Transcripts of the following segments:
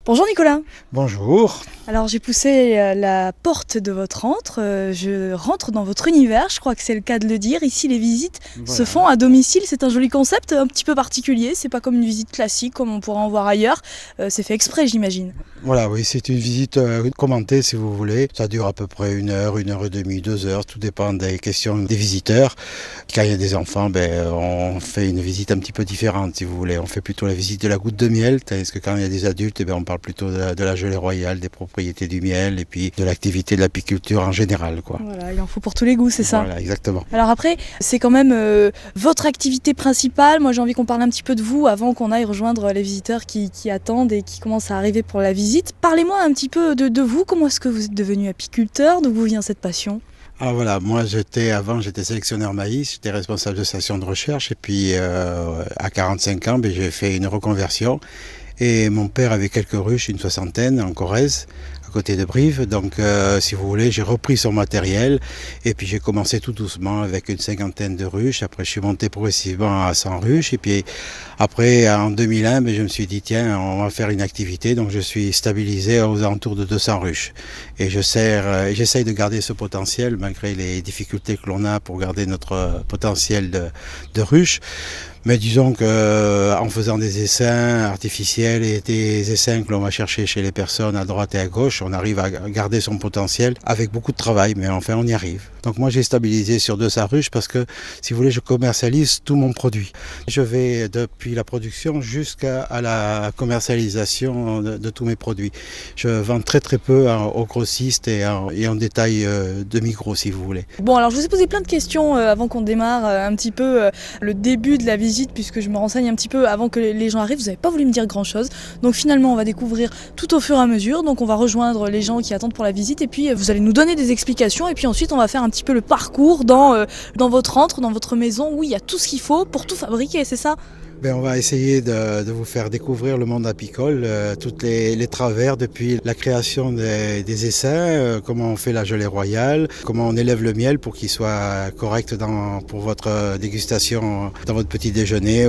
Bonjour Nicolas. Bonjour. Alors j'ai poussé la porte de votre antre, je rentre dans votre univers, je crois que c'est le cas de le dire. Ici les visites se Voilà. font à domicile, c'est un joli concept, un petit peu particulier, c'est pas comme une visite classique comme on pourrait en voir ailleurs, c'est fait exprès j'imagine. Voilà, oui, c'est une visite commentée si vous voulez. Ça dure à peu près une heure et demie, 2 heures, tout dépend des questions des visiteurs. Quand il y a des enfants, on fait une visite un petit peu différente si vous voulez. On fait plutôt la visite de la goutte de miel, tandis que quand il y a des adultes, on parle plutôt de la gelée royale, des propriétés du miel et puis de l'activité de l'apiculture en général, quoi. Voilà, il en faut pour tous les goûts, c'est ça. Voilà, exactement. Alors après, c'est quand même votre activité principale. Moi, j'ai envie qu'on parle un petit peu de vous avant qu'on aille rejoindre les visiteurs qui attendent et qui commencent à arriver pour la visite. Parlez-moi un petit peu de vous. Comment est-ce que vous êtes devenu apiculteur? D'où vous vient cette passion? Alors voilà, moi j'étais sélectionneur maïs, j'étais responsable de station de recherche et puis à 45 ans, j'ai fait une reconversion et mon père avait quelques ruches, une soixantaine en Corrèze, à côté de Brive. Donc si vous voulez, j'ai repris son matériel et puis j'ai commencé tout doucement avec une cinquantaine de ruches. Après je suis monté progressivement à 100 ruches et puis après en 2001, je me suis dit tiens, on va faire une activité. Donc je suis stabilisé aux alentours de 200 ruches et j'essaye de garder ce potentiel malgré les difficultés que l'on a pour garder notre potentiel de ruches. Mais disons que en faisant des essaims artificiels et des essaims que l'on va chercher chez les personnes à droite et à gauche, on arrive à garder son potentiel avec beaucoup de travail, mais enfin on y arrive. Donc moi j'ai stabilisé sur 200 ruches parce que si vous voulez je commercialise tout mon produit. Je vais depuis la production jusqu'à la commercialisation de tous mes produits. Je vends très peu aux grossistes et en détail demi-gros si vous voulez. Bon, alors je vous ai posé plein de questions avant qu'on démarre un petit peu le début de la visite, puisque je me renseigne un petit peu avant que les gens arrivent. Vous n'avez pas voulu me dire grand-chose. Donc finalement, on va découvrir tout au fur et à mesure. Donc on va rejoindre les gens qui attendent pour la visite et puis vous allez nous donner des explications. Et puis ensuite, on va faire un petit peu le parcours dans votre antre, dans votre maison, où il y a tout ce qu'il faut pour tout fabriquer, c'est ça? On va essayer de vous faire découvrir le monde apicole, tous les travers depuis la création des essaims, comment on fait la gelée royale, comment on élève le miel pour qu'il soit correct pour votre dégustation dans votre petit déjeuner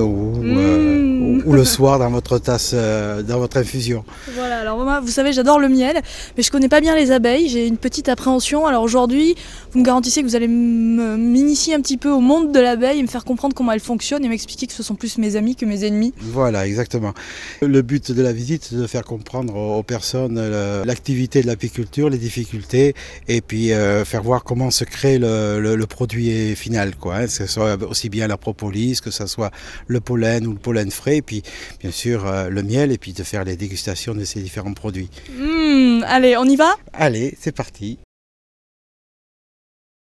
ou le soir dans votre tasse, dans votre infusion. Voilà, alors moi, vous savez, j'adore le miel, mais je connais pas bien les abeilles, j'ai une petite appréhension. Alors aujourd'hui, vous me garantissez que vous allez m'initier un petit peu au monde de l'abeille et me faire comprendre comment elle fonctionne et m'expliquer que ce sont plus mes amis que mes ennemis. Voilà, exactement. Le but de la visite, c'est de faire comprendre aux personnes l'activité de l'apiculture, les difficultés, et puis faire voir comment se crée le produit final, quoi, que ce soit aussi bien la propolis, que ce soit le pollen ou le pollen frais, et puis bien sûr le miel, et puis de faire les dégustations de ces différents produits. Allez, on y va? Allez, c'est parti.